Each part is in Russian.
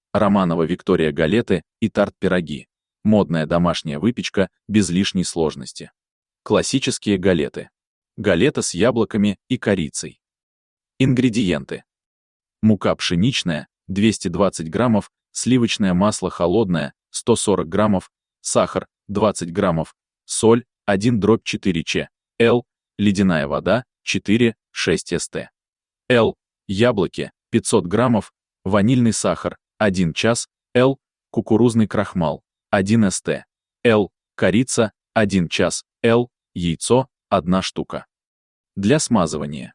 Романова Виктория галеты и тарт-пироги. Модная домашняя выпечка без лишней сложности. Классические галеты. Галета с яблоками и корицей. Ингредиенты. Мука пшеничная, 220 граммов, сливочное масло холодное, 140 граммов, сахар, 20 граммов, соль, 1/4 ч, Л, ледяная вода, 4-6 ст. Л, яблоки, 500 граммов, ванильный сахар, 1 час, Л, кукурузный крахмал, 1 ст. Л, корица, 1 час, Л, яйцо, 1 штука. Для смазывания.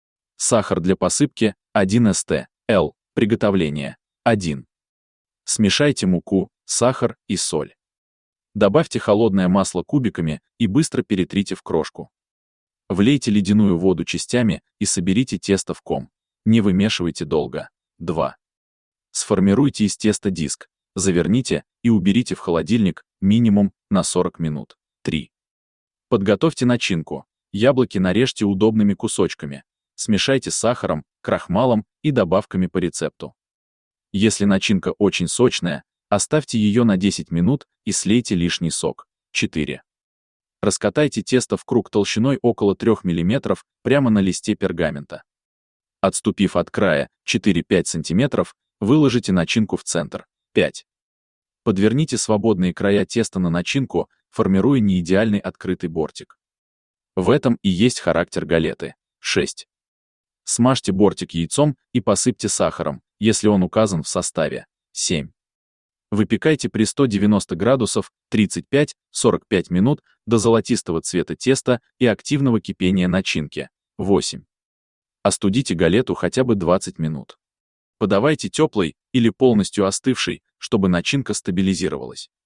Сахар для посыпки, 1 ст. Л, приготовление, 1. Смешайте муку, сахар и соль. Добавьте холодное масло кубиками и быстро перетрите в крошку. Влейте ледяную воду частями и соберите тесто в ком. Не вымешивайте долго. 2. Сформируйте из теста диск, заверните и уберите в холодильник минимум на 40 минут. 3. Подготовьте начинку. Яблоки нарежьте удобными кусочками. Смешайте с сахаром, крахмалом и добавками по рецепту. Если начинка очень сочная, оставьте ее на 10 минут и слейте лишний сок. 4. Раскатайте тесто в круг толщиной около 3 мм прямо на листе пергамента. Отступив от края 4-5 см, выложите начинку в центр. 5. Подверните свободные края теста на начинку, формируя неидеальный открытый бортик. В этом и есть характер галеты. 6. Смажьте бортик яйцом и посыпьте сахаром, если он указан в составе. 7. Выпекайте при 190 градусов 35-45 минут до золотистого цвета теста и активного кипения начинки. 8. Остудите галету хотя бы 20 минут. Подавайте теплой или полностью остывшей, чтобы начинка стабилизировалась.